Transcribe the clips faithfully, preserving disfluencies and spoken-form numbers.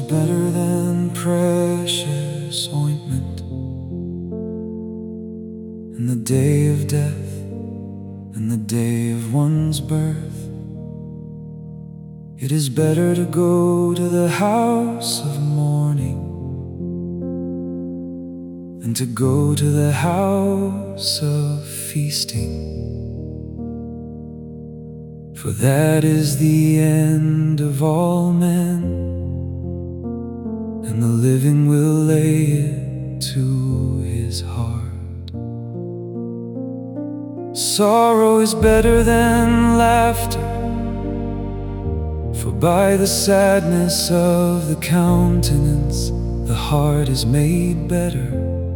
better than precious ointment in the day of death and the day of one's birth. It is better to go to the house of mourning than to go to the house of feasting. For that is the end of all men, and the living will lay it to his heart. Sorrow is better than laughter, for by the sadness of the countenance the heart is made better.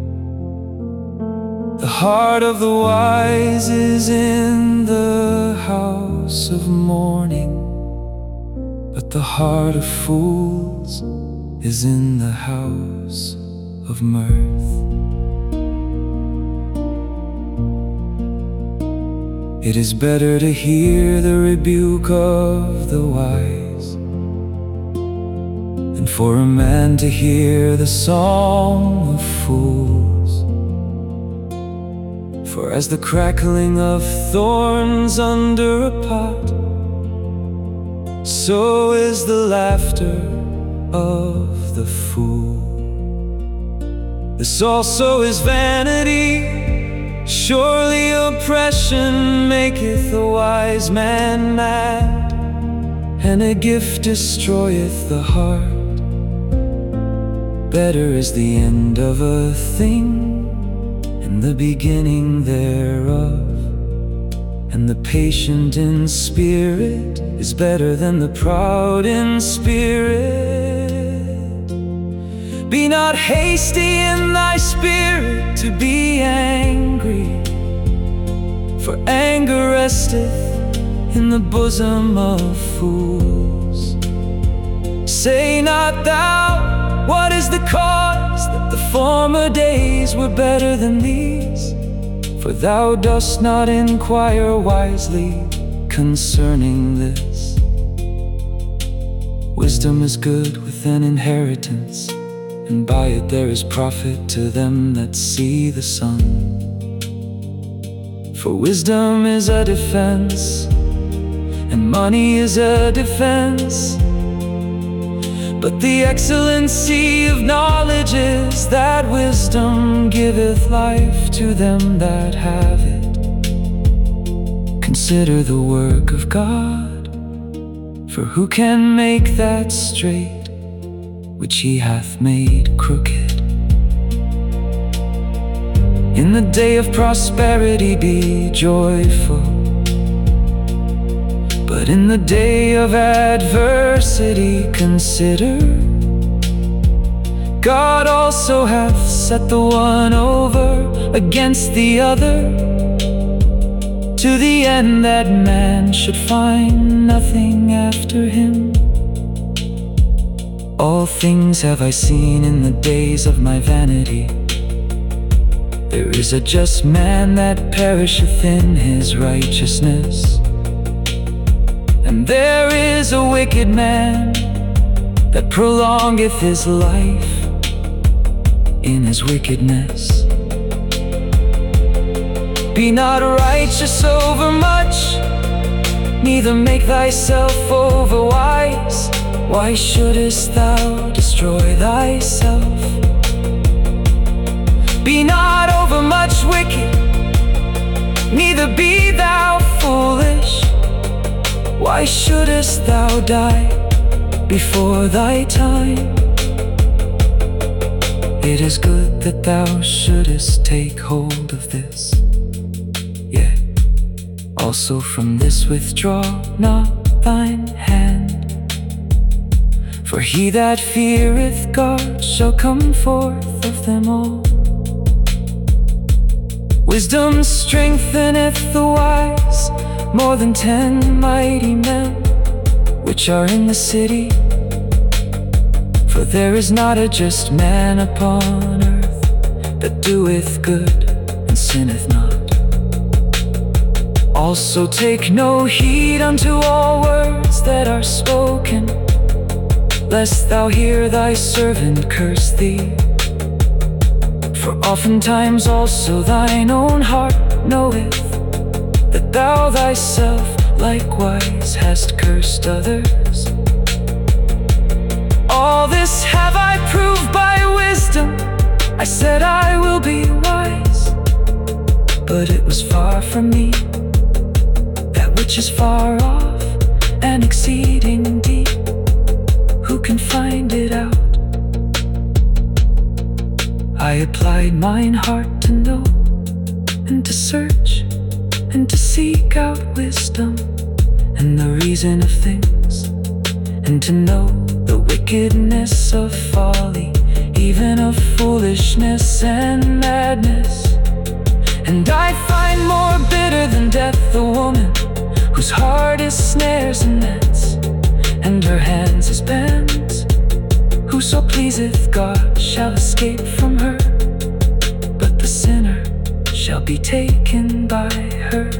The heart of the wise is in the house of mourning, but the heart of fools is in the house of mirth. It is better to hear the rebuke of the wise than for a man to hear the song of fools. For as the crackling of thorns under a pot, so is the laughter of the fool. This also is vanity. Surely oppression maketh a wise man mad, and a gift destroyeth the heart. Better is the end of a thing and the beginning thereof, and the patient in spirit is better than the proud in spirit. Be not hasty in thy spirit to be angry, for anger resteth in the bosom of fools. Say not thou, what is the cause that the former days were better than these? For thou dost not inquire wisely concerning this. Wisdom is good with an inheritance, and by it there is profit to them that see the sun. For wisdom is a defense, and money is a defense, but the excellency of knowledge is that wisdom giveth life to them that have it. Consider the work of God, for who can make that straight which he hath made crooked? In the day of prosperity be joyful, but in the day of adversity consider, God also hath set the one over against the other, to the end that man should find nothing after him. All things have I seen in the days of my vanity. There is a just man that perisheth in his righteousness, and there is a wicked man that prolongeth his life in his wickedness. Be not righteous over much, neither make thyself over wise. Why shouldest thou destroy thyself? Be not over much wicked, neither be thou foolish. Why shouldest thou die before thy time? It is good that thou shouldest take hold of this, yea, also from this withdraw not thine hand. For he that feareth God shall come forth of them all. Wisdom strengtheneth the wise more than ten mighty men which are in the city. For there is not a just man upon earth that doeth good and sinneth not. Also take no heed unto all words that are spoken, lest thou hear thy servant curse thee. For oftentimes also thine own heart knoweth that thou thyself likewise hast cursed others. All this have I proved by wisdom. I said I will be wise, but it was far from me, that which is far off and exceeding deep. Who can find it out? I applied mine heart to know, and to search, and to seek out wisdom, and the reason of things, and to know the wickedness of folly, even of foolishness and madness. And I find more bitter than death the woman whose heart is snares and nets, and her hands is bands. Whoso pleaseth God shall escape from her, but the sinner shall be taken by her.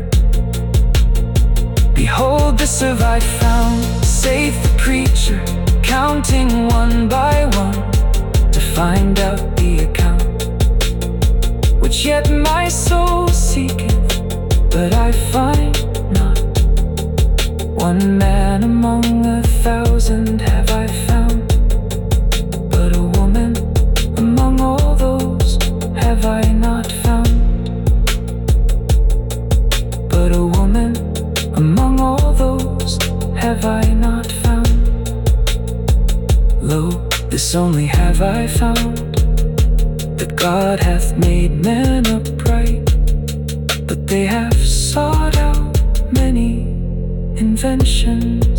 Behold, this have I found, saith the preacher, counting one by one, to find out the account, which yet my soul seeketh, but I find not. One man among a thousand have I found, but a woman among all those have I not found. But a woman among all those have I not found. Lo, this only have I found, that God hath made men upright, but they have sought out many inventions.